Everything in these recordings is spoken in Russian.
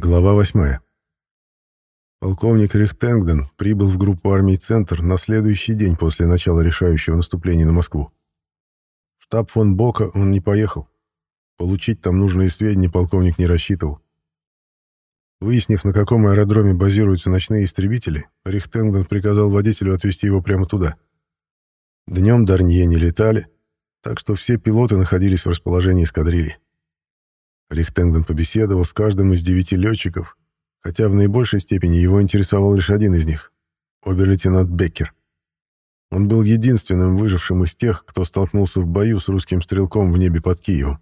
Глава 8. Полковник Рихтенгден прибыл в группу армий «Центр» на следующий день после начала решающего наступления на Москву. В штаб фон Бока он не поехал. Получить там нужные сведения полковник не рассчитывал. Выяснив, на каком аэродроме базируются ночные истребители, Рихтенгден приказал водителю отвезти его прямо туда. Днем Дарнье не летали, так что все пилоты находились в расположении эскадрильи. Рихтенгден побеседовал с каждым из 9 летчиков, хотя в наибольшей степени его интересовал лишь один из них — обер-лейтенант Беккер. Он был единственным выжившим из тех, кто столкнулся в бою с русским стрелком в небе под Киевом.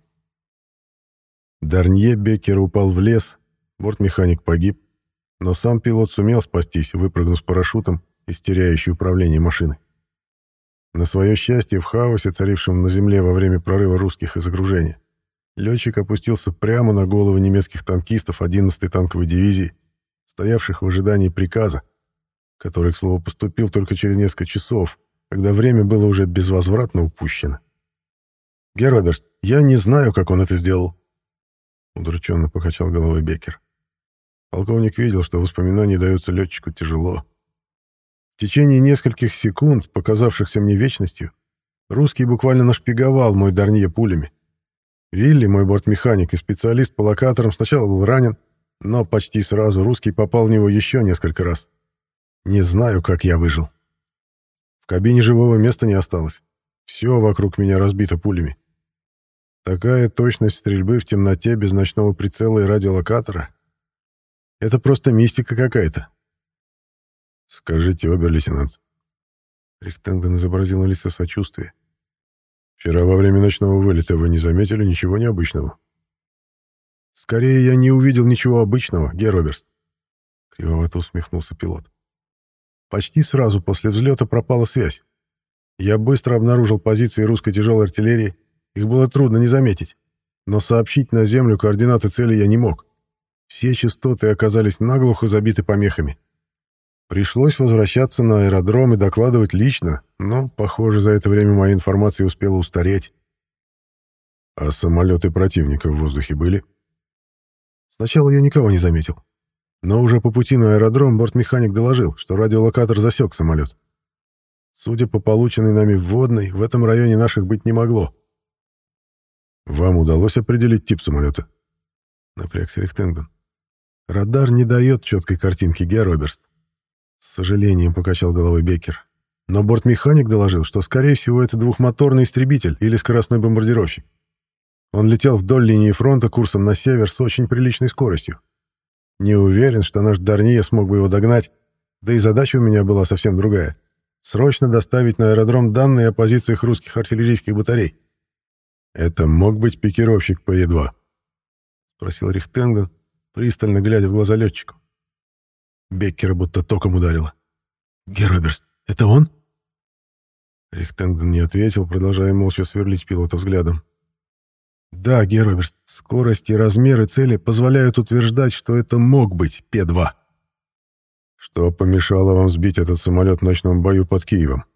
Дарнье Беккер упал в лес, бортмеханик погиб, но сам пилот сумел спастись, выпрыгнув с парашютом из теряющей управление машины. На свое счастье, в хаосе, царившем на земле во время прорыва русских из окружения, летчик опустился прямо на головы немецких танкистов 11-й танковой дивизии, стоявших в ожидании приказа, который, к слову, поступил только через несколько часов, когда время было уже безвозвратно упущено. «Герр Оберст, я не знаю, как он это сделал», — удрученно покачал головой Беккер. Полковник видел, что воспоминания даются летчику тяжело. В течение нескольких секунд, показавшихся мне вечностью, русский буквально нашпиговал мой Дарнье пулями. Вилли, мой бортмеханик и специалист по локаторам, сначала был ранен, но почти сразу русский попал в него еще несколько раз. Не знаю, как я выжил. В кабине живого места не осталось. Все вокруг меня разбито пулями. Такая точность стрельбы в темноте без ночного прицела и радиолокатора — это просто мистика какая-то. «Скажите, обер-лейтенант». Рихтенгден изобразил на лице сочувствие. «Вчера во время ночного вылета вы не заметили ничего необычного?» «Скорее, я не увидел ничего обычного, герр Оберст», — кривовато усмехнулся пилот. «Почти сразу после взлета пропала связь. Я быстро обнаружил позиции русской тяжелой артиллерии, их было трудно не заметить, но сообщить на землю координаты цели я не мог. Все частоты оказались наглухо забиты помехами. Пришлось возвращаться на аэродром и докладывать лично, но, похоже, за это время моя информация успела устареть». «А самолеты противника в воздухе были?» «Сначала я никого не заметил. Но уже по пути на аэродром бортмеханик доложил, что радиолокатор засек самолет. Судя по полученной нами вводной, в этом районе наших быть не могло». «Вам удалось определить тип самолета?» — напрягся Рихтенгден. «Радар не дает четкой картинки, герр Оберст», — с сожалением покачал головой Беккер. «Но бортмеханик доложил, что, скорее всего, это двухмоторный истребитель или скоростной бомбардировщик. Он летел вдоль линии фронта курсом на север с очень приличной скоростью. Не уверен, что наш Дарнье смог бы его догнать, да и задача у меня была совсем другая — срочно доставить на аэродром данные о позициях русских артиллерийских батарей». «Это мог быть пикировщик П-2?» — спросил Рихтенгден, пристально глядя в глаза летчику. Беккера будто током ударило. «Герр Оберст, это он?» Рихтенгден не ответил, продолжая молча сверлить пилота взглядом. «Да, герр Оберст, скорость и размеры цели позволяют утверждать, что это мог быть П-2». «Что помешало вам сбить этот самолет в ночном бою под Киевом?»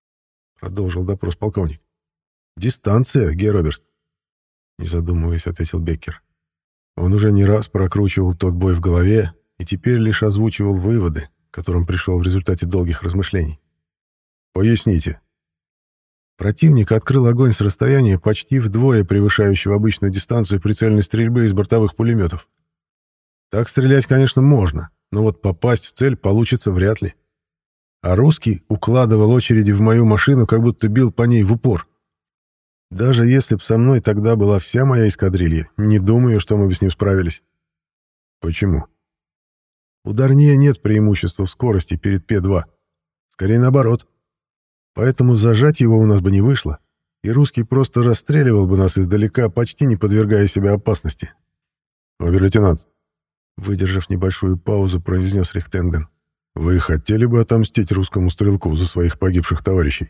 — продолжил допрос полковник. «Дистанция, герр Оберст», — не задумываясь, ответил Беккер. Он уже не раз прокручивал тот бой в голове и теперь лишь озвучивал выводы, к которым пришел в результате долгих размышлений. «Поясните». Противник открыл огонь с расстояния почти вдвое превышающего обычную дистанцию прицельной стрельбы из бортовых пулеметов. Так стрелять, конечно, можно, но вот попасть в цель получится вряд ли. А русский укладывал очереди в мою машину, как будто бил по ней в упор. Даже если б со мной тогда была вся моя эскадрилья, не думаю, что мы бы с ним справились. Почему? У Дарнье нет преимущества в скорости перед П-2. Скорее наоборот. Поэтому зажать его у нас бы не вышло, и русский просто расстреливал бы нас издалека, почти не подвергая себя опасности. «Обер-лейтенант», выдержав небольшую паузу, произнес Рихтенгден. «Вы хотели бы отомстить русскому стрелку за своих погибших товарищей?»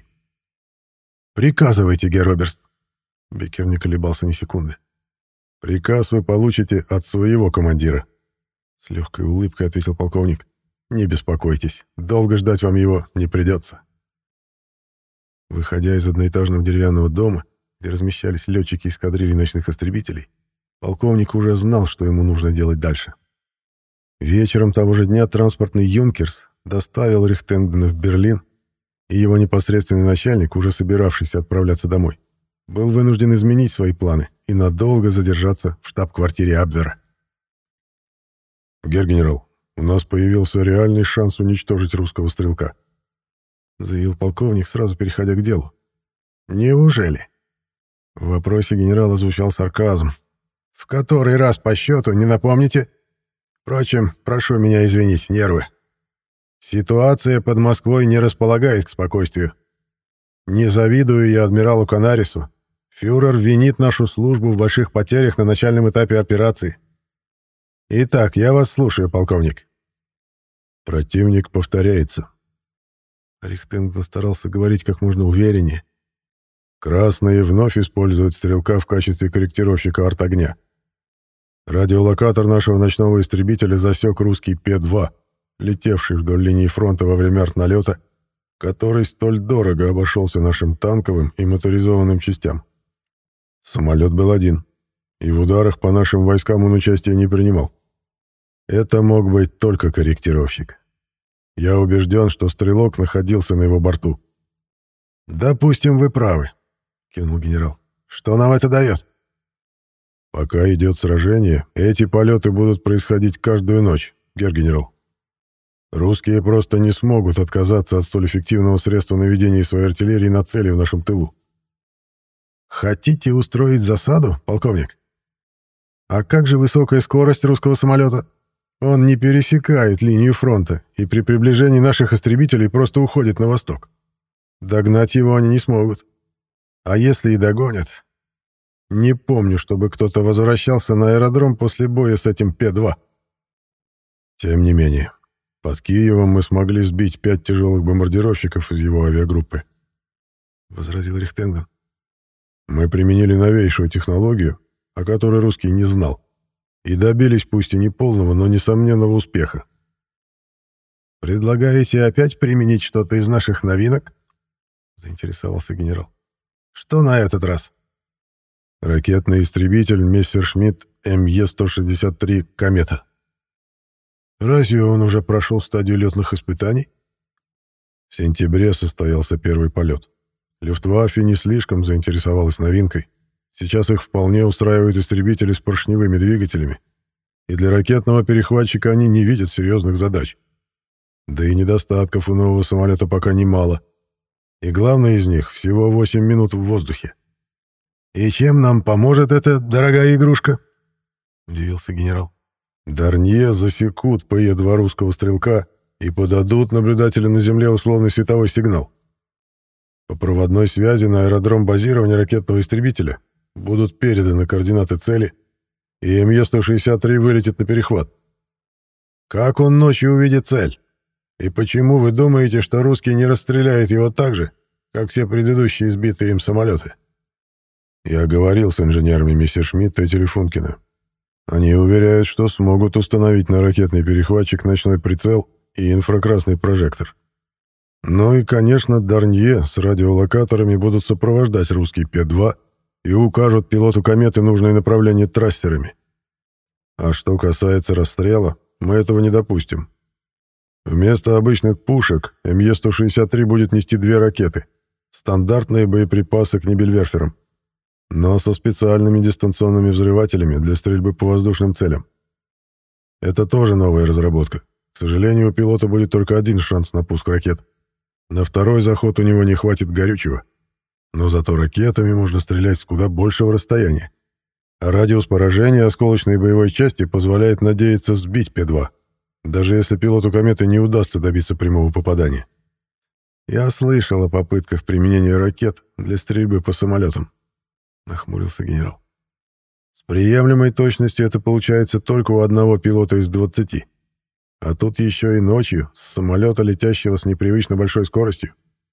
«Приказывайте, герр Оберст». Беккер не колебался ни секунды. «Приказ вы получите от своего командира», — с легкой улыбкой ответил полковник. «Не беспокойтесь, долго ждать вам его не придется». Выходя из одноэтажного деревянного дома, где размещались летчики эскадрильи ночных истребителей, полковник уже знал, что ему нужно делать дальше. Вечером того же дня транспортный «Юнкерс» доставил Рихтендена в Берлин, и его непосредственный начальник, уже собиравшийся отправляться домой, был вынужден изменить свои планы и надолго задержаться в штаб-квартире Абвера. «Герр-генерал, у нас появился реальный шанс уничтожить русского стрелка», заявил полковник, сразу переходя к делу. «Неужели?» В вопросе генерала звучал сарказм. «В который раз по счету, не напомните? Впрочем, прошу меня извинить, нервы. Ситуация под Москвой не располагает к спокойствию. Не завидую я адмиралу Канарису. Фюрер винит нашу службу в больших потерях на начальном этапе операции. Итак, я вас слушаю, полковник». «Противник повторяется». Рихтенден старался говорить как можно увереннее. «Красные вновь используют стрелка в качестве корректировщика артогня. Радиолокатор нашего ночного истребителя засек русский П-2, летевший вдоль линии фронта во время артналета, который столь дорого обошелся нашим танковым и моторизованным частям. Самолет был один, и в ударах по нашим войскам он участия не принимал. Это мог быть только корректировщик. Я убежден, что стрелок находился на его борту». «Допустим, вы правы», — кивнул генерал. «Что нам это дает?» «Пока идет сражение, эти полеты будут происходить каждую ночь, герр-генерал. Русские просто не смогут отказаться от столь эффективного средства наведения своей артиллерии на цели в нашем тылу». «Хотите устроить засаду, полковник? А как же высокая скорость русского самолета? Он не пересекает линию фронта и при приближении наших истребителей просто уходит на восток. Догнать его они не смогут. А если и догонят? Не помню, чтобы кто-то возвращался на аэродром после боя с этим П-2. Тем не менее, под Киевом мы смогли сбить 5 тяжелых бомбардировщиков из его авиагруппы», — возразил Рихтенден. «Мы применили новейшую технологию, о которой русский не знал, и добились пусть и не полного, но несомненного успеха». «Предлагаете опять применить что-то из наших новинок?» — заинтересовался генерал. «Что на этот раз?» Ракетный истребитель Мессершмитт МЕ-163 «Комета». «Разве он уже прошел стадию летных испытаний?» В сентябре состоялся первый полет. Люфтваффе не слишком заинтересовалась новинкой. Сейчас их вполне устраивают истребители с поршневыми двигателями, и для ракетного перехватчика они не видят серьезных задач. Да и недостатков у нового самолета пока немало. И главное из них — всего 8 минут в воздухе. «И чем нам поможет эта дорогая игрушка?» — удивился генерал. Дарнье засекут П-2 русского стрелка и подадут наблюдателям на земле условный световой сигнал. По проводной связи на аэродром базирования ракетного истребителя будут переданы координаты цели, и МЕ-163 вылетит на перехват. «Как он ночью увидит цель? И почему вы думаете, что русский не расстреляет его так же, как все предыдущие сбитые им самолеты?» Я говорил с инженерами Мессершмитта и Телефункина. Они уверяют, что смогут установить на ракетный перехватчик ночной прицел и инфракрасный прожектор. Ну и, конечно, Дарнье с радиолокаторами будут сопровождать русский П-2 и укажут пилоту кометы нужное направление трассерами. А что касается расстрела, мы этого не допустим. Вместо обычных пушек МЕ-163 будет нести 2 ракеты, стандартные боеприпасы к Нибельверферам, но со специальными дистанционными взрывателями для стрельбы по воздушным целям. Это тоже новая разработка. К сожалению, у пилота будет только один шанс на пуск ракет. На второй заход у него не хватит горючего. Но зато ракетами можно стрелять с куда большего расстояния. А радиус поражения осколочной боевой части позволяет надеяться сбить П-2, даже если пилоту кометы не удастся добиться прямого попадания. «Я слышал о попытках применения ракет для стрельбы по самолетам», — нахмурился генерал. «С приемлемой точностью это получается только у одного пилота из 20. А тут еще и ночью, с самолета, летящего с непривычно большой скоростью.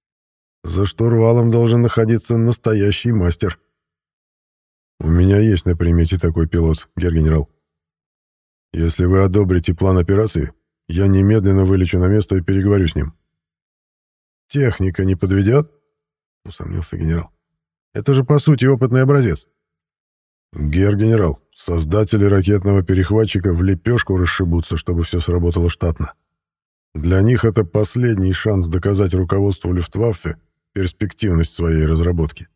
За штурвалом должен находиться настоящий мастер». «У меня есть на примете такой пилот, герр-генерал. Если вы одобрите план операции, я немедленно вылечу на место и переговорю с ним». «Техника не подведет?» — усомнился генерал. «Это же, по сути, опытный образец». «Герр-генерал, Создатели ракетного перехватчика в лепешку расшибутся, чтобы все сработало штатно. Для них это последний шанс доказать руководству Люфтваффе перспективность своей разработки.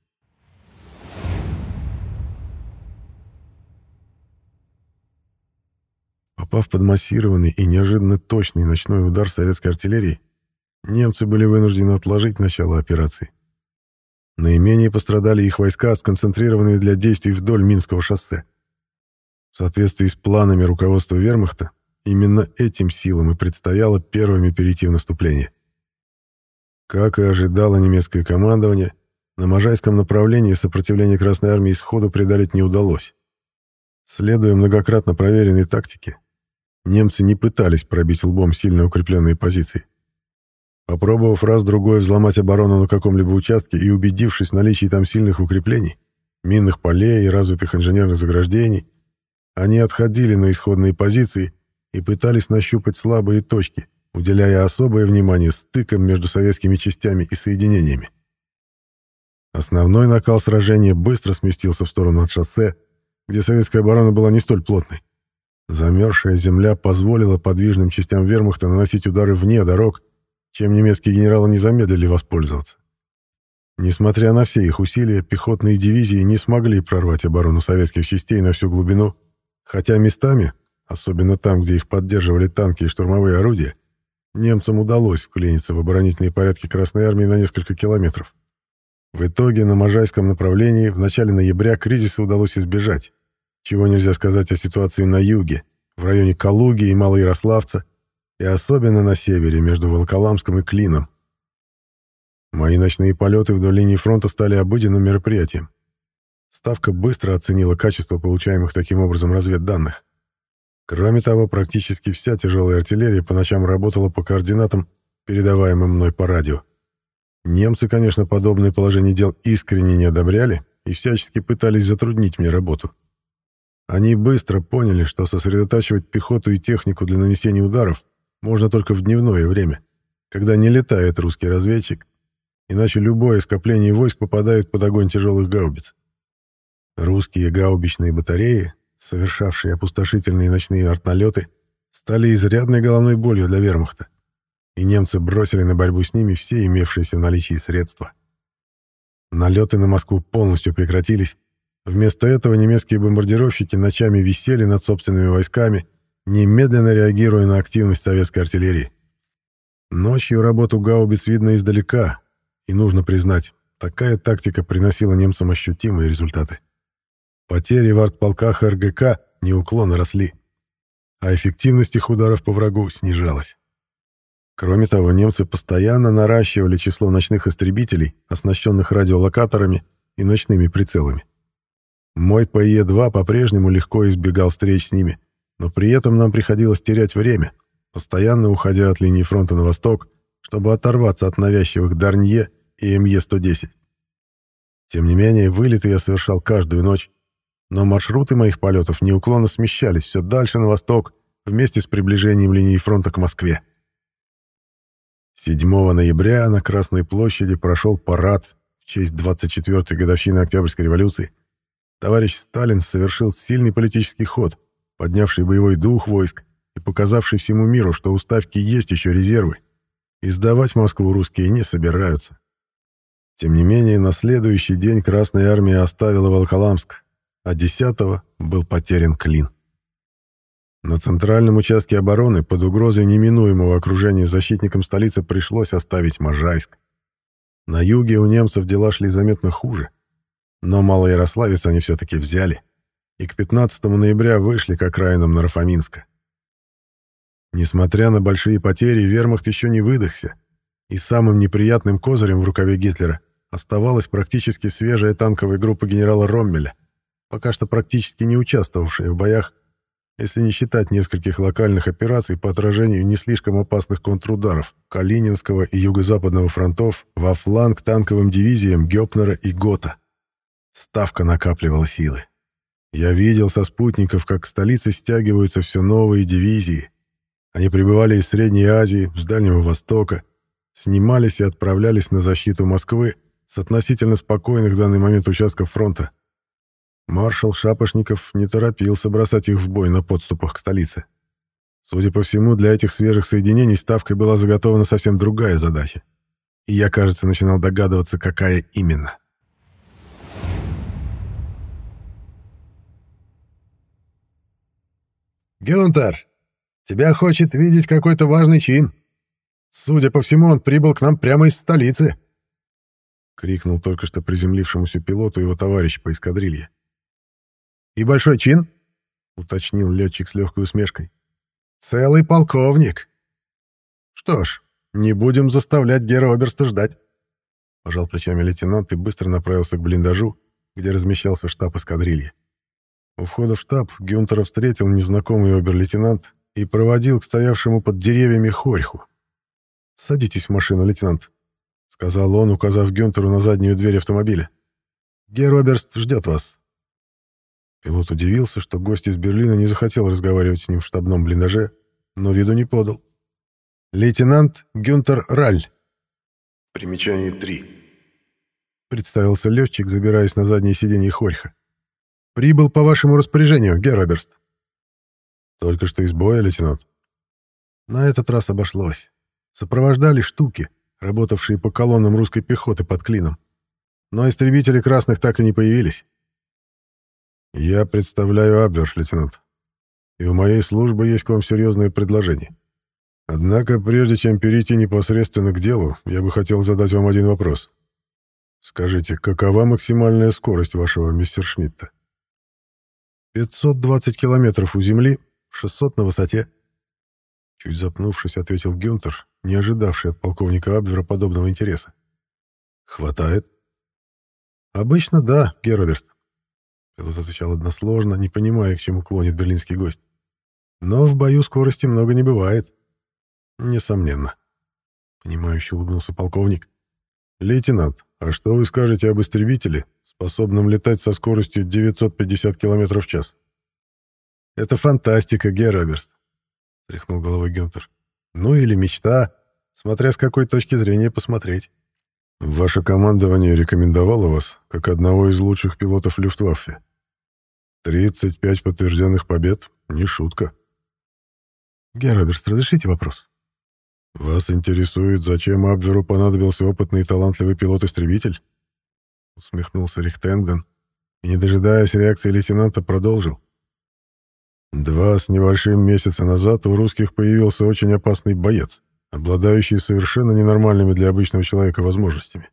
Попав под массированный и неожиданно точный ночной удар советской артиллерии, немцы были вынуждены отложить начало операции. Наименее пострадали их войска, сконцентрированные для действий вдоль Минского шоссе. В соответствии с планами руководства вермахта, именно этим силам и предстояло первыми перейти в наступление. Как и ожидало немецкое командование, на Можайском направлении сопротивление Красной Армии сходу преодолеть не удалось. Следуя многократно проверенной тактике, немцы не пытались пробить лбом сильно укрепленные позиции. Попробовав раз-другой взломать оборону на каком-либо участке и убедившись в наличии там сильных укреплений, минных полей и развитых инженерных заграждений, они отходили на исходные позиции и пытались нащупать слабые точки, уделяя особое внимание стыкам между советскими частями и соединениями. Основной накал сражения быстро сместился в сторону от шоссе, где советская оборона была не столь плотной. Замерзшая земля позволила подвижным частям вермахта наносить удары вне дорог, чем немецкие генералы не замедлили воспользоваться. Несмотря на все их усилия, пехотные дивизии не смогли прорвать оборону советских частей на всю глубину, хотя местами, особенно там, где их поддерживали танки и штурмовые орудия, немцам удалось вклиниться в оборонительные порядки Красной Армии на несколько километров. В итоге на Можайском направлении в начале ноября кризиса удалось избежать, чего нельзя сказать о ситуации на юге, в районе Калуги и Малоярославца, и особенно на севере, между Волоколамском и Клином. Мои ночные полеты вдоль линии фронта стали обыденным мероприятием. Ставка быстро оценила качество получаемых таким образом разведданных. Кроме того, практически вся тяжелая артиллерия по ночам работала по координатам, передаваемым мной по радио. Немцы, конечно, подобное положение дел искренне не одобряли и всячески пытались затруднить мне работу. Они быстро поняли, что сосредотачивать пехоту и технику для нанесения ударов можно только в дневное время, когда не летает русский разведчик, иначе любое скопление войск попадает под огонь тяжелых гаубиц. Русские гаубичные батареи, совершавшие опустошительные ночные артналеты, стали изрядной головной болью для вермахта, и немцы бросили на борьбу с ними все имевшиеся в наличии средства. Налеты на Москву полностью прекратились. Вместо этого немецкие бомбардировщики ночами висели над собственными войсками, немедленно реагируя на активность советской артиллерии. Ночью работу гаубиц видно издалека, и нужно признать, такая тактика приносила немцам ощутимые результаты. Потери в артполках РГК неуклонно росли, а эффективность их ударов по врагу снижалась. Кроме того, немцы постоянно наращивали число ночных истребителей, оснащенных радиолокаторами и ночными прицелами. Мой ПЕ-2 по-прежнему легко избегал встреч с ними, но при этом нам приходилось терять время, постоянно уходя от линии фронта на восток, чтобы оторваться от навязчивых Дарнье и МЕ-110. Тем не менее, вылеты я совершал каждую ночь, но маршруты моих полетов неуклонно смещались все дальше на восток вместе с приближением линии фронта к Москве. 7 ноября на Красной площади прошел парад в честь 24-й годовщины Октябрьской революции. Товарищ Сталин совершил сильный политический ход, поднявший боевой дух войск и показавший всему миру, что у Ставки есть еще резервы, и сдавать Москву русские не собираются. Тем не менее, на следующий день Красная армия оставила Волоколамск, а 10-го был потерян Клин. На центральном участке обороны под угрозой неминуемого окружения защитникам столицы пришлось оставить Можайск. На юге у немцев дела шли заметно хуже, но Малоярославец они все-таки взяли, и к 15 ноября вышли к окраинам Наро-Фоминска. Несмотря на большие потери, вермахт еще не выдохся, и самым неприятным козырем в рукаве Гитлера оставалась практически свежая танковая группа генерала Роммеля, пока что практически не участвовавшая в боях, если не считать нескольких локальных операций по отражению не слишком опасных контрударов Калининского и Юго-Западного фронтов во фланг танковым дивизиям Гёпнера и Гота. Ставка накапливала силы. Я видел со спутников, как к столице стягиваются все новые дивизии. Они прибывали из Средней Азии, с Дальнего Востока, снимались и отправлялись на защиту Москвы с относительно спокойных в данный момент участков фронта. Маршал Шапошников не торопился бросать их в бой на подступах к столице. Судя по всему, для этих свежих соединений ставкой была заготована совсем другая задача. И я, кажется, начинал догадываться, какая именно. «Гюнтер, тебя хочет видеть какой-то важный чин. Судя по всему, он прибыл к нам прямо из столицы», — крикнул только что приземлившемуся пилоту его товарищ по эскадрилье. «И большой чин?» — уточнил летчик с легкой усмешкой. «Целый полковник». «Что ж, не будем заставлять гера Оберста ждать», — пожал плечами лейтенант и быстро направился к блиндажу, где размещался штаб эскадрильи. У входа в штаб Гюнтера встретил незнакомый обер-лейтенант и проводил к стоявшему под деревьями Хорьху. «Садитесь в машину, лейтенант», — сказал он, указав Гюнтеру на заднюю дверь автомобиля. «Гер Оберст ждет вас». Пилот удивился, что гость из Берлина не захотел разговаривать с ним в штабном блиндаже, но виду не подал. «Лейтенант Гюнтер Раль». Примечание 3. Представился летчик, забираясь на заднее сиденье Хорьха. «Прибыл по вашему распоряжению, гер Оберст». «Только что из боя, лейтенант?» На этот раз обошлось. Сопровождали штуки, работавшие по колоннам русской пехоты под Клином. Но истребители красных так и не появились. «Я представляю Абвер, лейтенант. И у моей службы есть к вам серьезное предложение. Однако, прежде чем перейти непосредственно к делу, я бы хотел задать вам один вопрос. Скажите, какова максимальная скорость вашего мессершмитта?» 520 километров у земли, 600 на высоте. Чуть запнувшись, ответил Гюнтер, не ожидавший от полковника Абвера подобного интереса. «Хватает?» «Обычно да, гер Оберст». Пилот отвечал односложно, не понимая, к чему клонит берлинский гость. «Но в бою скорости много не бывает». «Несомненно», — понимающе улыбнулся полковник. «Лейтенант, а что вы скажете об истребителе, способном летать со скоростью 950 км в час?» «Это фантастика, гер Оберст», — тряхнул головой Гюнтер. «Ну или мечта, смотря с какой точки зрения посмотреть». «Ваше командование рекомендовало вас как одного из лучших пилотов Люфтваффе. 35 подтвержденных побед — не шутка». «Гер Оберст, разрешите вопрос?» «Вас интересует, зачем Абверу понадобился опытный и талантливый пилот-истребитель?» Усмехнулся Рихтенген и, не дожидаясь реакции лейтенанта, продолжил. 2 с небольшим месяца назад у русских появился очень опасный боец, обладающий совершенно ненормальными для обычного человека возможностями.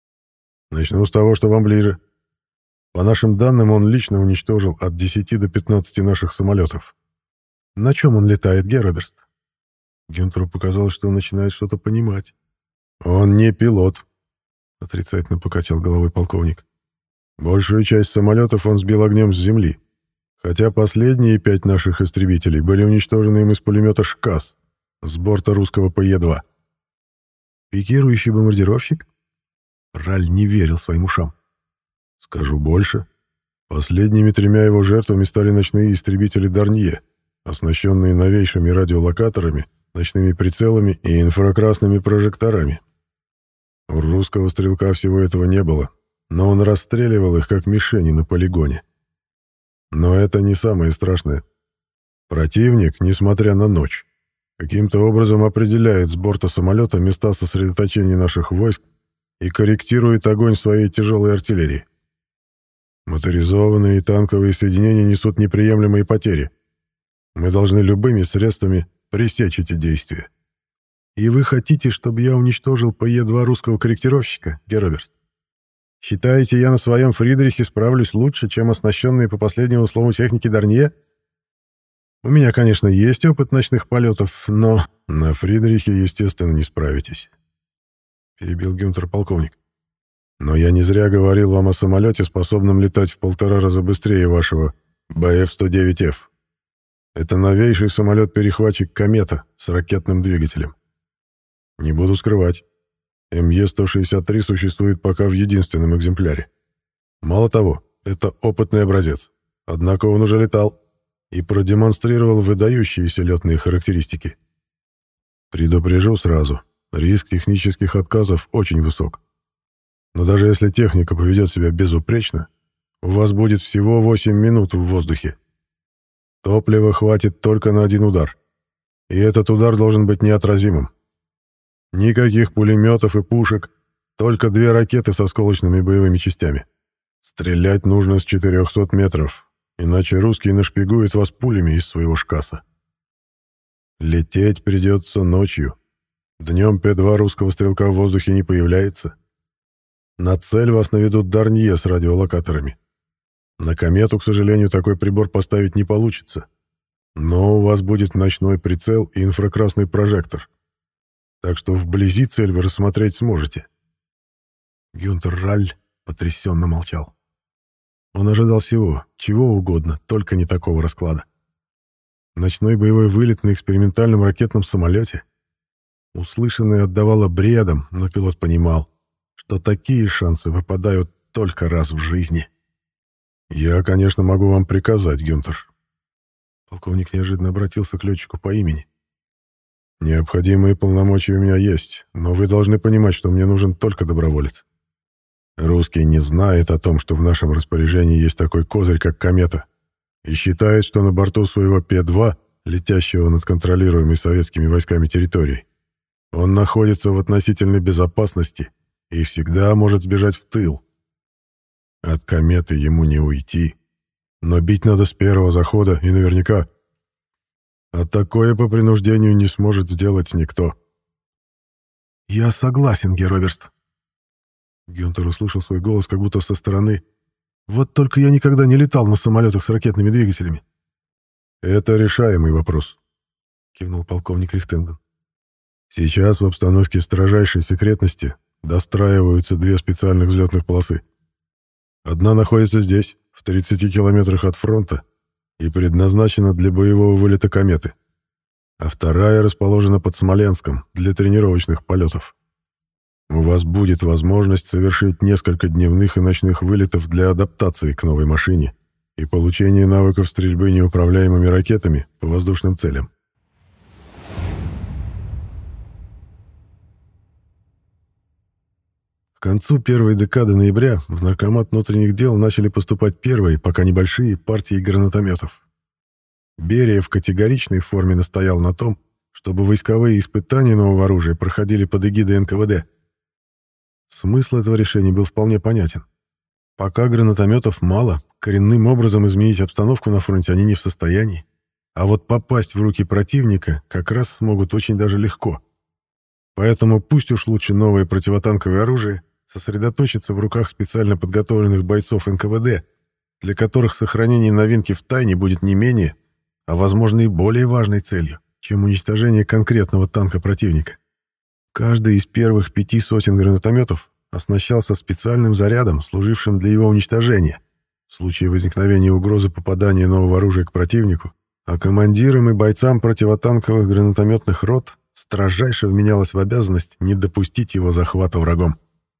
Начну с того, что вам ближе. По нашим данным, он лично уничтожил от 10 до 15 наших самолетов. На чем он летает, гер Оберст? Гюнтеру показалось, что он начинает что-то понимать. «Он не пилот», — отрицательно покачал головой полковник. «Большую часть самолетов он сбил огнем с земли, хотя последние 5 наших истребителей были уничтожены им из пулемета «ШКАС» с борта русского ПЕ-2». «Пикирующий бомбардировщик?» Раль не верил своим ушам. «Скажу больше. Последними 3 его жертвами стали ночные истребители «Дарнье», оснащенные новейшими радиолокаторами, ночными прицелами и инфракрасными прожекторами. У русского стрелка всего этого не было, но он расстреливал их как мишени на полигоне. Но это не самое страшное. Противник, несмотря на ночь, каким-то образом определяет с борта самолета места сосредоточения наших войск и корректирует огонь своей тяжелой артиллерии. Моторизованные и танковые соединения несут неприемлемые потери. Мы должны любыми средствами пресечь эти действия. И вы хотите, чтобы я уничтожил ПЕ-2 русского корректировщика, гер Оберст? Считаете, я на своем Фридрихе справлюсь лучше, чем оснащенные по последнему слову техники Дарнье? У меня, конечно, есть опыт ночных полетов, но... На Фридрихе, естественно, не справитесь, перебил Гюнтер полковник. Но я не зря говорил вам о самолете, способном летать в 1,5 раза быстрее вашего БФ-109Ф. Это новейший самолет-перехватчик «Комета» с ракетным двигателем. Не буду скрывать, МЕ-163 существует пока в единственном экземпляре. Мало того, это опытный образец, однако он уже летал и продемонстрировал выдающиеся летные характеристики. Предупрежу сразу, риск технических отказов очень высок. Но даже если техника поведет себя безупречно, У вас будет всего 8 минут в воздухе. Топлива хватит только на один удар. И этот удар должен быть неотразимым. Никаких пулеметов и пушек, только 2 ракеты со осколочными боевыми частями. Стрелять нужно с 400 метров, иначе русские нашпигуют вас пулями из своего шкаса. Лететь придется ночью. Днем П-2 русского стрелка в воздухе не появляется. На цель вас наведут Дарнье с радиолокаторами. На комету, к сожалению, такой прибор поставить не получится. Но у вас будет ночной прицел и инфракрасный прожектор. Так что вблизи цель вы рассмотреть сможете. Гюнтер Раль потрясенно молчал. Он ожидал всего, чего угодно, только не такого расклада. Ночной боевой вылет на экспериментальном ракетном самолете. Услышанное отдавало бредом, но пилот понимал, что такие шансы выпадают только раз в жизни. «Я, конечно, могу вам приказать, Гюнтер». Полковник неожиданно обратился к летчику по имени. «Необходимые полномочия у меня есть, но вы должны понимать, что мне нужен только доброволец. Русский не знает о том, что в нашем распоряжении есть такой козырь, как комета, и считает, что на борту своего П-2, летящего над контролируемой советскими войсками территорией, он находится в относительной безопасности и всегда может сбежать в тыл. От кометы ему не уйти, но бить надо с первого захода и наверняка. А такое по принуждению не сможет сделать никто». «Я согласен, Героберст». Гюнтер услышал свой голос как будто со стороны. «Вот только я никогда не летал на самолетах с ракетными двигателями». «Это решаемый вопрос», — кивнул полковник Рихтенген. «Сейчас в обстановке строжайшей секретности достраиваются 2 специальных взлетных полосы. Одна находится здесь, в 30 километрах от фронта, и предназначена для боевого вылета кометы, а вторая расположена под Смоленском для тренировочных полетов. У вас будет возможность совершить несколько дневных и ночных вылетов для адаптации к новой машине и получения навыков стрельбы неуправляемыми ракетами по воздушным целям. К концу первой декады ноября в Наркомат внутренних дел начали поступать первые, пока небольшие, партии гранатометов. Берия в категоричной форме настоял на том, чтобы войсковые испытания нового оружия проходили под эгидой НКВД. Смысл этого решения был вполне понятен. Пока гранатометов мало, коренным образом изменить обстановку на фронте они не в состоянии, а вот попасть в руки противника как раз смогут очень даже легко. Поэтому пусть уж лучше новое противотанковое оружие сосредоточится в руках специально подготовленных бойцов НКВД, для которых сохранение новинки в тайне будет не менее, а возможно и более важной целью, чем уничтожение конкретного танка противника. Каждый из первых 5 сотен гранатометов оснащался специальным зарядом, служившим для его уничтожения, в случае возникновения угрозы попадания нового оружия к противнику, а командирам и бойцам противотанковых гранатометных рот строжайше вменялось в обязанность не допустить его захвата врагом.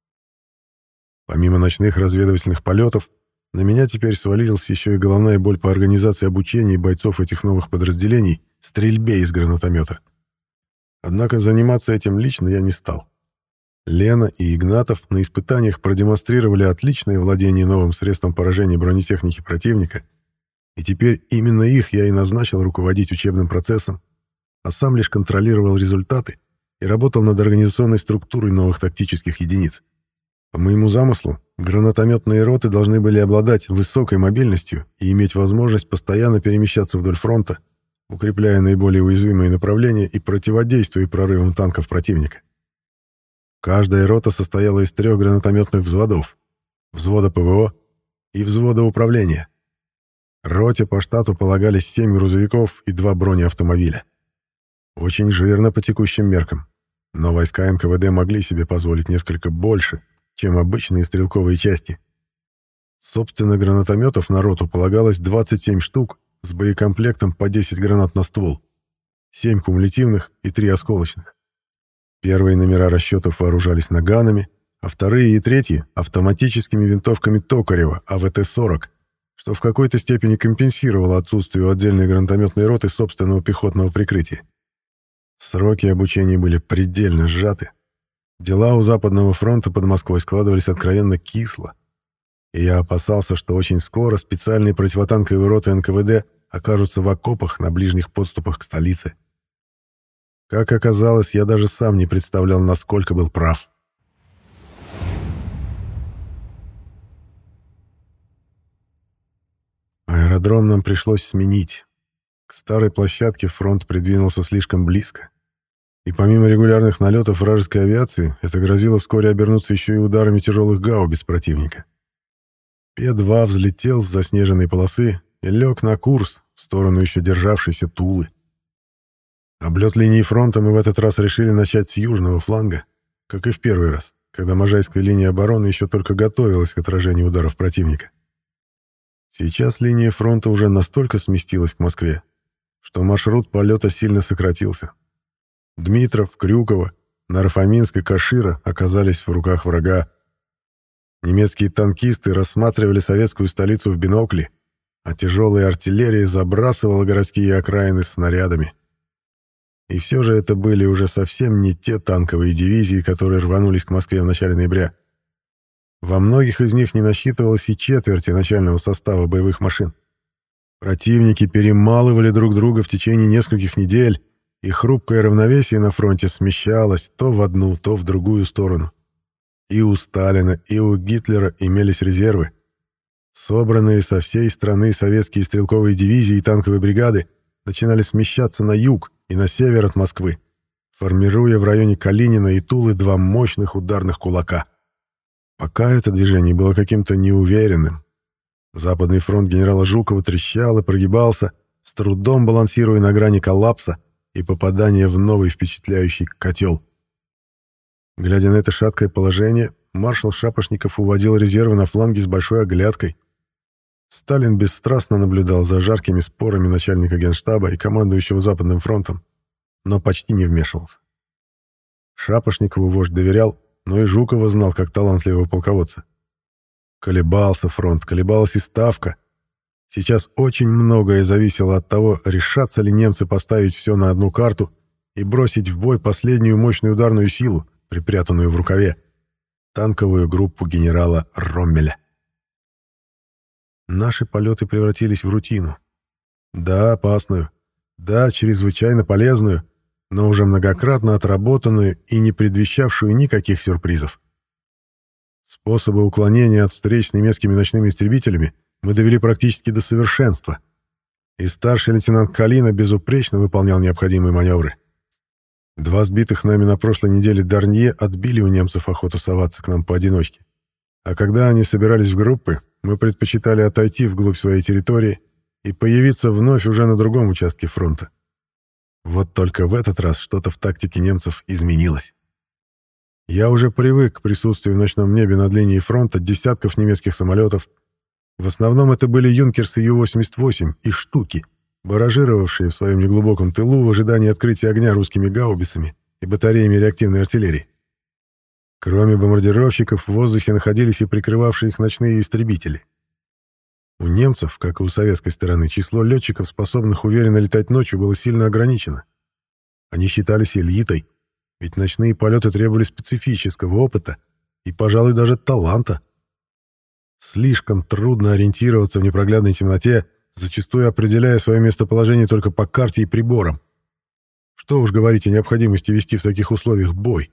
Помимо ночных разведывательных полетов, на меня теперь свалилась еще и головная боль по организации обучения бойцов этих новых подразделений стрельбе из гранатомета. Однако заниматься этим лично я не стал. Лена и Игнатов на испытаниях продемонстрировали отличное владение новым средством поражения бронетехники противника, и теперь именно их я и назначил руководить учебным процессом, а сам лишь контролировал результаты и работал над организационной структурой новых тактических единиц. По моему замыслу, гранатометные роты должны были обладать высокой мобильностью и иметь возможность постоянно перемещаться вдоль фронта, укрепляя наиболее уязвимые направления и противодействуя прорывам танков противника. Каждая рота состояла из 3 гранатометных взводов, взвода ПВО и взвода управления. Роте по штату полагались 7 грузовиков и 2 бронеавтомобиля. Очень жирно по текущим меркам, но войска НКВД могли себе позволить несколько больше, чем обычные стрелковые части. Собственно, гранатометов на роту полагалось 27 штук с боекомплектом по 10 гранат на ствол, 7 кумулятивных и 3 осколочных. Первые номера расчетов вооружались наганами, а вторые и третьи — автоматическими винтовками Токарева АВТ-40, что в какой-то степени компенсировало отсутствие у отдельной гранатометной роты собственного пехотного прикрытия. Сроки обучения были предельно сжаты. Дела у Западного фронта под Москвой складывались откровенно кисло. и я опасался, что очень скоро специальные противотанковые роты НКВД окажутся в окопах на ближних подступах к столице. Как оказалось, я даже сам не представлял, насколько был прав. Аэродром нам пришлось сменить. К старой площадке фронт придвинулся слишком близко. И помимо регулярных налетов вражеской авиации, это грозило вскоре обернуться еще и ударами тяжелых гаубиц противника. П-2 взлетел с заснеженной полосы и лег на курс в сторону еще державшейся Тулы. Облет линии фронта мы в этот раз решили начать с южного фланга, как и в первый раз, когда Можайская линия обороны еще только готовилась к отражению ударов противника. Сейчас линия фронта уже настолько сместилась к Москве, что маршрут полета сильно сократился. Дмитров, Крюково, Нарфаминск и Кашира оказались в руках врага. Немецкие танкисты рассматривали советскую столицу в бинокли, а тяжелая артиллерия забрасывала городские окраины снарядами. И все же это были уже совсем не те танковые дивизии, которые рванулись к Москве в начале ноября. Во многих из них не насчитывалось и четверти начального состава боевых машин. Противники перемалывали друг друга в течение нескольких недель, и хрупкое равновесие на фронте смещалось то в одну, то в другую сторону. И у Сталина, и у Гитлера имелись резервы. Собранные со всей страны советские стрелковые дивизии и танковые бригады начинали смещаться на юг и на север от Москвы, формируя в районе Калинина и Тулы два мощных ударных кулака. Пока это движение было каким-то неуверенным. Западный фронт генерала Жукова трещал и прогибался, с трудом балансируя на грани коллапса и попадания в новый впечатляющий котел. Глядя на это шаткое положение, маршал Шапошников уводил резервы на фланге с большой оглядкой. Сталин бесстрастно наблюдал за жаркими спорами начальника Генштаба и командующего Западным фронтом, но почти не вмешивался. Шапошникову вождь доверял, но и Жукова знал как талантливого полководца. Колебался фронт, колебалась и ставка. Сейчас очень многое зависело от того, решатся ли немцы поставить все на одну карту и бросить в бой последнюю мощную ударную силу, припрятанную в рукаве, танковую группу генерала Роммеля. Наши полеты превратились в рутину. Да, опасную, да, чрезвычайно полезную, но уже многократно отработанную и не предвещавшую никаких сюрпризов. Способы уклонения от встреч с немецкими ночными истребителями мы довели практически до совершенства, и старший лейтенант Калина безупречно выполнял необходимые маневры. Два сбитых нами на прошлой неделе Дарнье отбили у немцев охоту соваться к нам поодиночке, а когда они собирались в группы, мы предпочитали отойти вглубь своей территории и появиться вновь уже на другом участке фронта. Вот только в этот раз что-то в тактике немцев изменилось. Я уже привык к присутствию в ночном небе над линией фронта десятков немецких самолетов. В основном это были юнкерсы Ю-88 и «Штуки», баражировавшие в своем неглубоком тылу в ожидании открытия огня русскими гаубицами и батареями реактивной артиллерии. Кроме бомбардировщиков, в воздухе находились и прикрывавшие их ночные истребители. У немцев, как и у советской стороны, число летчиков, способных уверенно летать ночью, было сильно ограничено. Они считались элитой, ведь ночные полеты требовали специфического опыта и, пожалуй, даже таланта. Слишком трудно ориентироваться в непроглядной темноте, зачастую определяя свое местоположение только по карте и приборам. Что уж говорить о необходимости вести в таких условиях бой.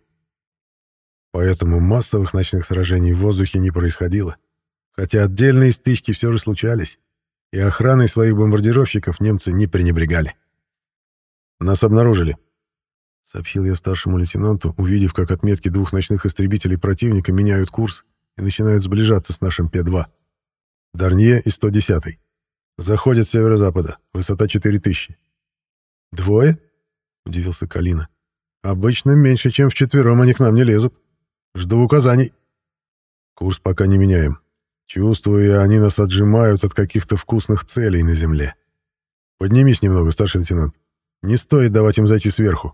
Поэтому массовых ночных сражений в воздухе не происходило, хотя отдельные стычки все же случались, и охраной своих бомбардировщиков немцы не пренебрегали. «Нас обнаружили», — сообщил я старшему лейтенанту, увидев, как отметки двух ночных истребителей противника меняют курс и начинают сближаться с нашим П-2. Дарнье и 110-й. Заходят с северо-запада, высота 4000. «Двое?» — удивился Калина. «Обычно меньше, чем вчетвером они к нам не лезут. Жду указаний». «Курс пока не меняем. Чувствую, они нас отжимают от каких-то вкусных целей на земле. Поднимись немного, старший лейтенант. Не стоит давать им зайти сверху».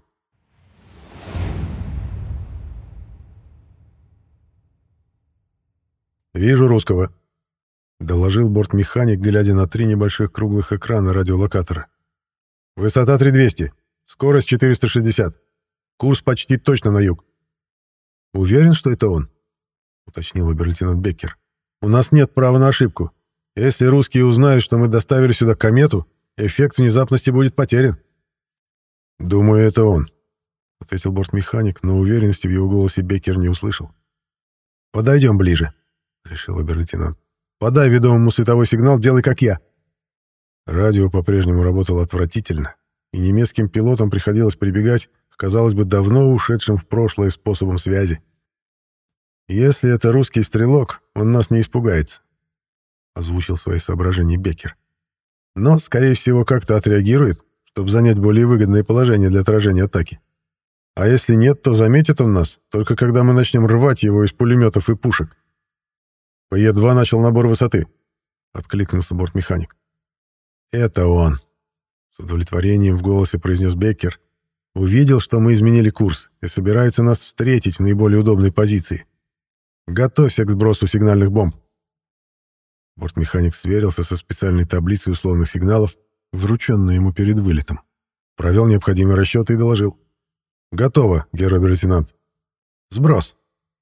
«Вижу русского», — доложил бортмеханик, глядя на 3 небольших круглых экрана радиолокатора. «Высота 3200, скорость 460. Курс почти точно на юг». «Уверен, что это он?» — уточнил обер-лейтенант Беккер. У нас нет права на ошибку. Если русские узнают, что мы доставили сюда комету, эффект внезапности будет потерян». «Думаю, это он», — ответил бортмеханик, но уверенности в его голосе Беккер не услышал. «Подойдем ближе», — решил обер-лейтенант. «Подай ведомому световой сигнал, делай как я». Радио по-прежнему работало отвратительно, и немецким пилотам приходилось прибегать к, казалось бы, давно ушедшим в прошлое способам связи. «Если это русский стрелок, он нас не испугается», — озвучил свои соображения Беккер. «Но, скорее всего, как-то отреагирует, чтобы занять более выгодное положение для отражения атаки. А если нет, то заметит он нас, только когда мы начнем рвать его из пулеметов и пушек». «ПЕ-2 начал набор высоты», — откликнулся бортмеханик. «Это он», — с удовлетворением в голосе произнес Беккер. «Увидел, что мы изменили курс, и собирается нас встретить в наиболее удобной позиции. Готовься к сбросу сигнальных бомб». Бортмеханик сверился со специальной таблицей условных сигналов, врученной ему перед вылетом. Провел необходимые расчеты и доложил. «Готово, герр-обер-лейтенант. Сброс».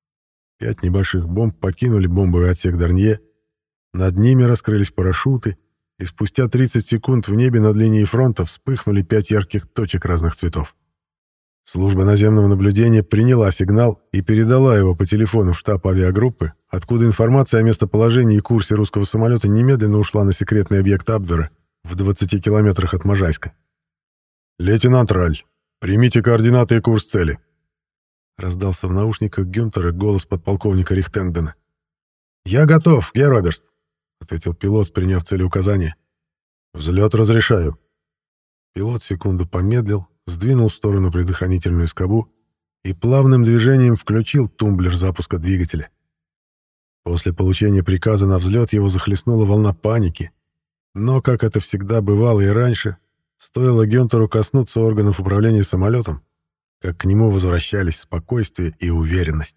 5 небольших бомб покинули бомбовый отсек Дарнье. Над ними раскрылись парашюты, и спустя 30 секунд в небе над линией фронта вспыхнули 5 ярких точек разных цветов. Служба наземного наблюдения приняла сигнал и передала его по телефону в штаб авиагруппы, откуда информация о местоположении и курсе русского самолета немедленно ушла на секретный объект Абвера в 20 километрах от Можайска. «Лейтенант Раль, примите координаты и курс цели», — раздался в наушниках Гюнтера голос подполковника Рихтендена. «Я готов, герр-оберст», — ответил пилот, приняв целеуказание. «Взлет разрешаю». Пилот секунду помедлил, сдвинул в сторону предохранительную скобу и плавным движением включил тумблер запуска двигателя. После получения приказа на взлет его захлестнула волна паники, но, как это всегда бывало и раньше, стоило Гюнтеру коснуться органов управления самолетом, как к нему возвращались спокойствие и уверенность.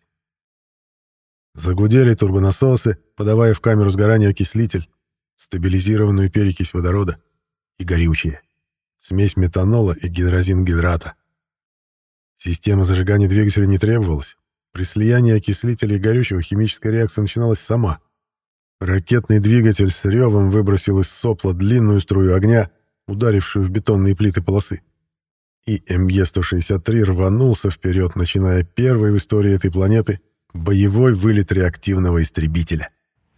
Загудели турбонасосы, подавая в камеру сгорания окислитель, стабилизированную перекись водорода и горючее, смесь метанола и гидрозингидрата. Система зажигания двигателя не требовалась. При слиянии окислителя и горючего химическая реакция начиналась сама. Ракетный двигатель с ревом выбросил из сопла длинную струю огня, ударившую в бетонные плиты полосы. И МЕ-163 рванулся вперед, начиная первый в истории этой планеты боевой вылет реактивного истребителя.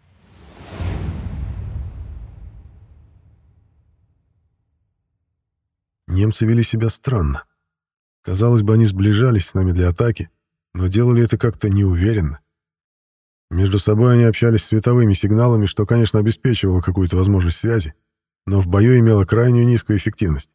Немцы вели себя странно. Казалось бы, они сближались с нами для атаки, но делали это как-то неуверенно. Между собой они общались световыми сигналами, что, конечно, обеспечивало какую-то возможность связи, но в бою имело крайнюю низкую эффективность.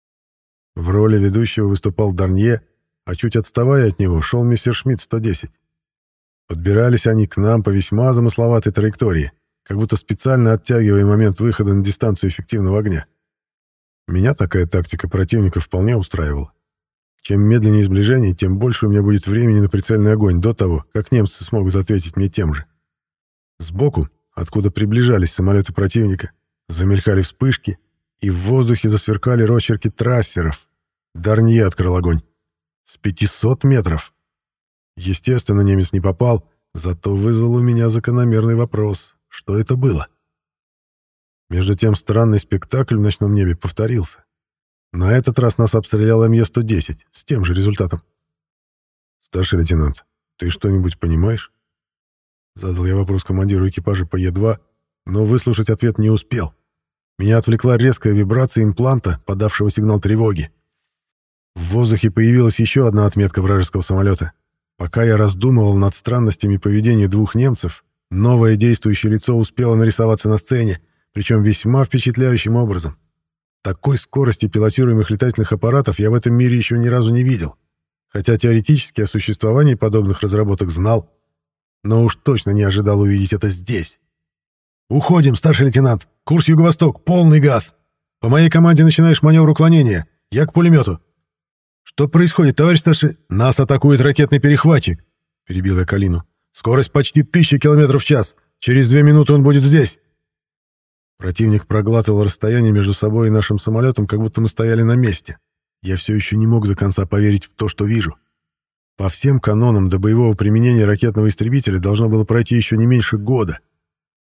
В роли ведущего выступал Дарнье, а чуть отставая от него шел Мессершмитт-110. Подбирались они к нам по весьма замысловатой траектории, как будто специально оттягивая момент выхода на дистанцию эффективного огня. Меня такая тактика противника вполне устраивала. Чем медленнее сближение, тем больше у меня будет времени на прицельный огонь до того, как немцы смогут ответить мне тем же. Сбоку, откуда приближались самолеты противника, замелькали вспышки, и в воздухе засверкали росчерки трассеров. Дарнье открыл огонь. С 500 метров. Естественно, немец не попал, зато вызвал у меня закономерный вопрос. Что это было? Между тем странный спектакль в ночном небе повторился. На этот раз нас обстрелял МЕ-110 с тем же результатом. «Старший лейтенант, ты что-нибудь понимаешь?» Задал я вопрос командиру экипажа по Е-2, но выслушать ответ не успел. Меня отвлекла резкая вибрация импланта, подавшего сигнал тревоги. В воздухе появилась еще одна отметка вражеского самолета. Пока я раздумывал над странностями поведения двух немцев, новое действующее лицо успело нарисоваться на сцене, причем весьма впечатляющим образом. Такой скорости пилотируемых летательных аппаратов я в этом мире еще ни разу не видел, хотя теоретически о существовании подобных разработок знал, но уж точно не ожидал увидеть это здесь. «Уходим, старший лейтенант! Курс юго-восток, полный газ! По моей команде начинаешь маневр уклонения. Я к пулемету!» «Что происходит, товарищ старший?» «Нас атакует ракетный перехватчик», — перебил я Калину. «Скорость почти 1000 км в час. Через 2 минуты он будет здесь». Противник проглатывал расстояние между собой и нашим самолетом, как будто мы стояли на месте. Я все еще не мог до конца поверить в то, что вижу. По всем канонам до боевого применения ракетного истребителя должно было пройти еще не меньше года.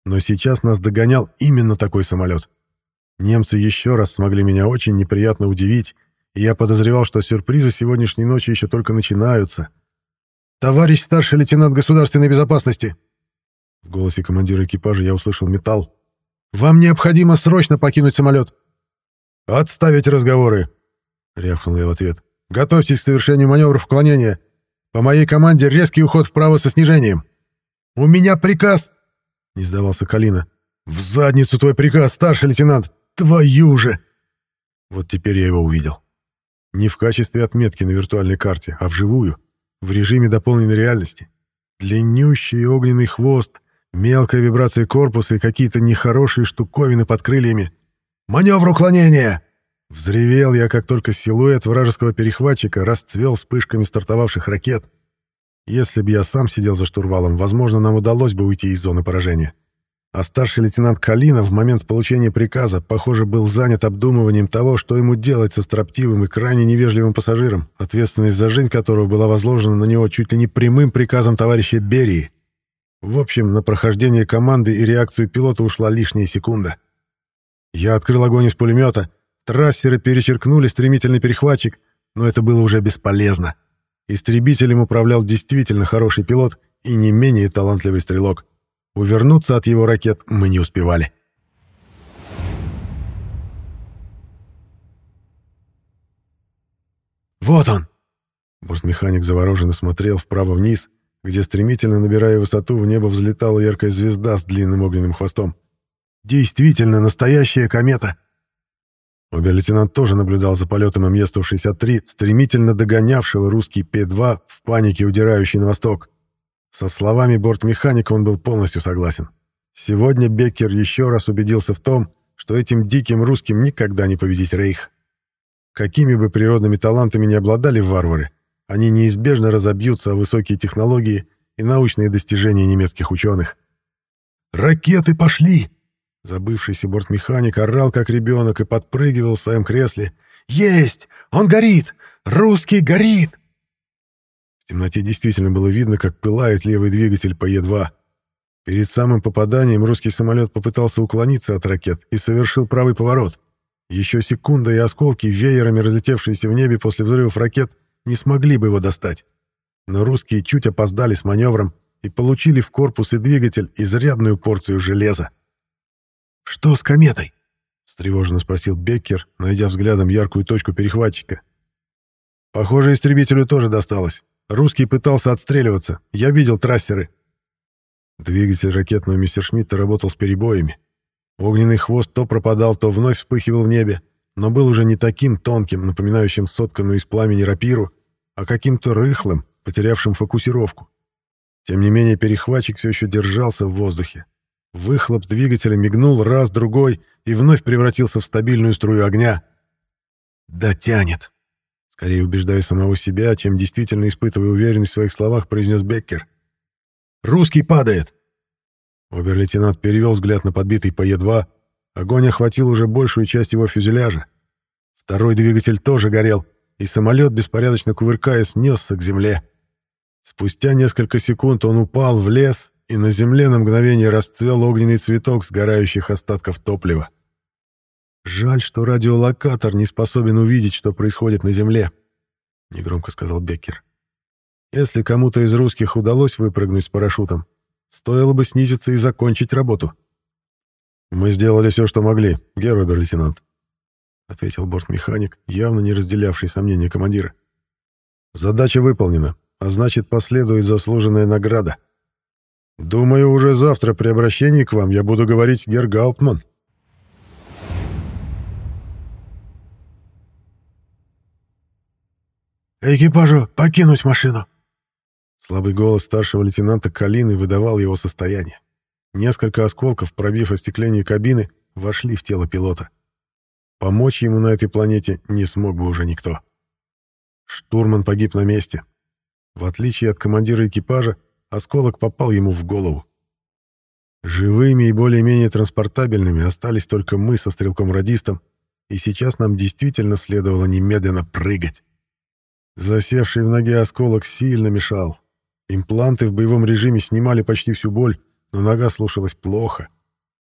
Но сейчас нас догонял именно такой самолет. Немцы еще раз смогли меня очень неприятно удивить, и я подозревал, что сюрпризы сегодняшней ночи еще только начинаются. «Товарищ старший лейтенант государственной безопасности!» В голосе командира экипажа я услышал металл. «Вам необходимо срочно покинуть самолет!» «Отставить разговоры!» — рявкнул я в ответ. «Готовьтесь к совершению маневров уклонения. По моей команде резкий уход вправо со снижением». «У меня приказ!» — не сдавался Калина. «В задницу твой приказ, старший лейтенант! Твою же!» Вот теперь я его увидел. Не в качестве отметки на виртуальной карте, а вживую, в режиме дополненной реальности. Длиннющий огненный хвост, мелкая вибрация корпуса и какие-то нехорошие штуковины под крыльями. «Маневр уклонения!» Взревел я, как только силуэт вражеского перехватчика расцвел вспышками стартовавших ракет. Если бы я сам сидел за штурвалом, возможно, нам удалось бы уйти из зоны поражения. А старший лейтенант Калина в момент получения приказа, похоже, был занят обдумыванием того, что ему делать со строптивым и крайне невежливым пассажиром, ответственность за жизнь которого была возложена на него чуть ли не прямым приказом товарища Берии. В общем, на прохождение команды и реакцию пилота ушла лишняя секунда. Я открыл огонь из пулемета, трассеры перечеркнули стремительный перехватчик, но это было уже бесполезно. Истребителем управлял действительно хороший пилот и не менее талантливый стрелок. Увернуться от его ракет мы не успевали. «Вот он!» Бортмеханик завороженно смотрел вправо-вниз, где, стремительно набирая высоту, в небо взлетала яркая звезда с длинным огненным хвостом. «Действительно, настоящая комета!» Обер-лейтенант тоже наблюдал за полетом М-163, стремительно догонявшего русский П-2, в панике удирающий на восток. Со словами бортмеханика он был полностью согласен. Сегодня Беккер еще раз убедился в том, что этим диким русским никогда не победить Рейх. Какими бы природными талантами ни обладали варвары, они неизбежно разобьются о высокие технологии и научные достижения немецких ученых. «Ракеты пошли!» Забывшийся бортмеханик орал, как ребенок, и подпрыгивал в своем кресле. «Есть! Он горит! Русский горит!» В темноте действительно было видно, как пылает левый двигатель по Е-2. Перед самым попаданием русский самолет попытался уклониться от ракет и совершил правый поворот. Еще секунда, и осколки, веерами разлетевшиеся в небе после взрывов ракет, не смогли бы его достать. Но русские чуть опоздали с маневром и получили в корпус и двигатель изрядную порцию железа. «Что с кометой?» — встревоженно спросил Беккер, найдя взглядом яркую точку перехватчика. «Похоже, истребителю тоже досталось. Русский пытался отстреливаться. Я видел трассеры». Двигатель ракетного мессершмитта работал с перебоями. Огненный хвост то пропадал, то вновь вспыхивал в небе, но был уже не таким тонким, напоминающим сотканную из пламени рапиру, а каким-то рыхлым, потерявшим фокусировку. Тем не менее, перехватчик все еще держался в воздухе. Выхлоп двигателя мигнул раз, другой и вновь превратился в стабильную струю огня. «Дотянет!» Скорее убеждая самого себя, чем действительно испытывая уверенность в своих словах, произнес Беккер. «Русский падает!» Обер-лейтенант перевел взгляд на подбитый по Е-2. Огонь охватил уже большую часть его фюзеляжа. Второй двигатель тоже горел, и самолет, беспорядочно кувыркаясь, несся к земле. Спустя несколько секунд он упал в лес, и на земле на мгновение расцвел огненный цветок сгорающих остатков топлива. «Жаль, что радиолокатор не способен увидеть, что происходит на земле», — негромко сказал Беккер. «Если кому-то из русских удалось выпрыгнуть с парашютом, стоило бы снизиться и закончить работу». «Мы сделали все, что могли, герр обер-лейтенант», — ответил бортмеханик, явно не разделявший сомнения командира. «Задача выполнена, а значит, последует заслуженная награда. Думаю, уже завтра при обращении к вам я буду говорить герр Гауптман». «Экипажу покинуть машину!» Слабый голос старшего лейтенанта Калины выдавал его состояние. Несколько осколков, пробив остекление кабины, вошли в тело пилота. Помочь ему на этой планете не смог бы уже никто. Штурман погиб на месте. В отличие от командира экипажа, осколок попал ему в голову. Живыми и более-менее транспортабельными остались только мы со стрелком-радистом, и сейчас нам действительно следовало немедленно прыгать. Засевший в ноге осколок сильно мешал. Импланты в боевом режиме снимали почти всю боль, но нога слушалась плохо,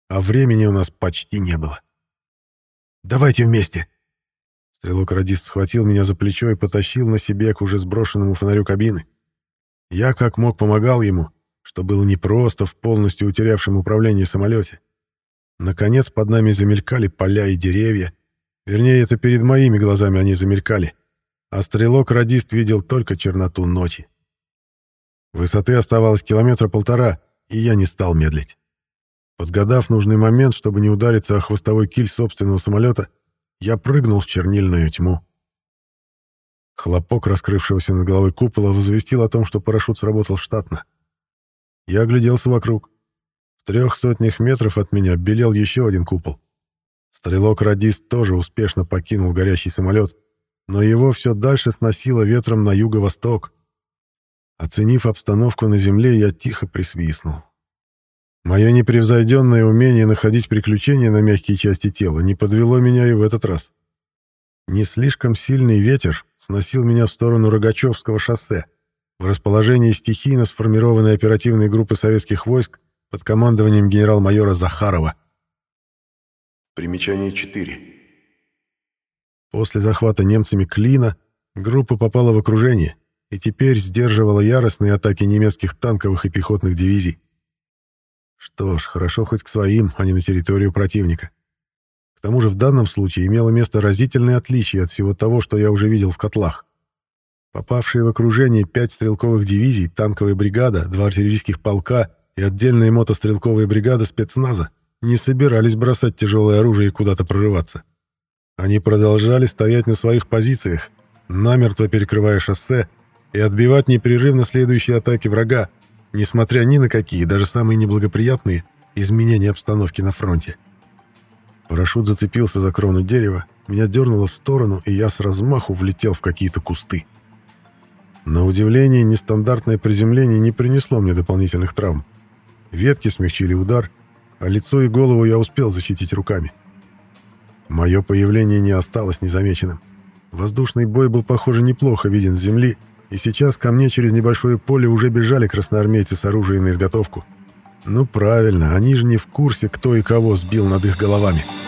а времени у нас почти не было. «Давайте вместе!» Стрелок-радист схватил меня за плечо и потащил на себе к уже сброшенному фонарю кабины. Я как мог помогал ему, что было непросто в полностью утерявшем управлении самолете. Наконец под нами замелькали поля и деревья. Вернее, это перед моими глазами они замелькали. А стрелок-радист видел только черноту ночи. Высоты оставалось 1,5 километра, и я не стал медлить. Подгадав нужный момент, чтобы не удариться о хвостовой киль собственного самолета, я прыгнул в чернильную тьму. Хлопок раскрывшегося над головой купола возвестил о том, что парашют сработал штатно. Я огляделся вокруг. В 300 метров от меня белел еще один купол. Стрелок-радист тоже успешно покинул горящий самолет, но его все дальше сносило ветром на юго-восток. Оценив обстановку на земле, я тихо присвистнул. Мое непревзойденное умение находить приключения на мягкие части тела не подвело меня и в этот раз. Не слишком сильный ветер сносил меня в сторону Рогачевского шоссе, в расположении стихийно сформированной оперативной группы советских войск под командованием генерал-майора Захарова. Примечание 4. После захвата немцами Клина группа попала в окружение и теперь сдерживала яростные атаки немецких танковых и пехотных дивизий. Что ж, хорошо хоть к своим, а не на территорию противника. К тому же в данном случае имело место разительное отличие от всего того, что я уже видел в котлах. Попавшие в окружение 5 стрелковых дивизий, танковая бригада, 2 артиллерийских полка и отдельная мотострелковая бригада спецназа не собирались бросать тяжелое оружие и куда-то прорываться. Они продолжали стоять на своих позициях, намертво перекрывая шоссе, и отбивать непрерывно следующие атаки врага, несмотря ни на какие, даже самые неблагоприятные, изменения обстановки на фронте. Парашют зацепился за крону дерева, меня дернуло в сторону, и я с размаху влетел в какие-то кусты. На удивление, нестандартное приземление не принесло мне дополнительных травм. Ветки смягчили удар, а лицо и голову я успел защитить руками. Мое появление не осталось незамеченным. Воздушный бой был, похоже, неплохо виден с земли, и сейчас ко мне через небольшое поле уже бежали красноармейцы с оружием на изготовку. Ну правильно, они же не в курсе, кто и кого сбил над их головами.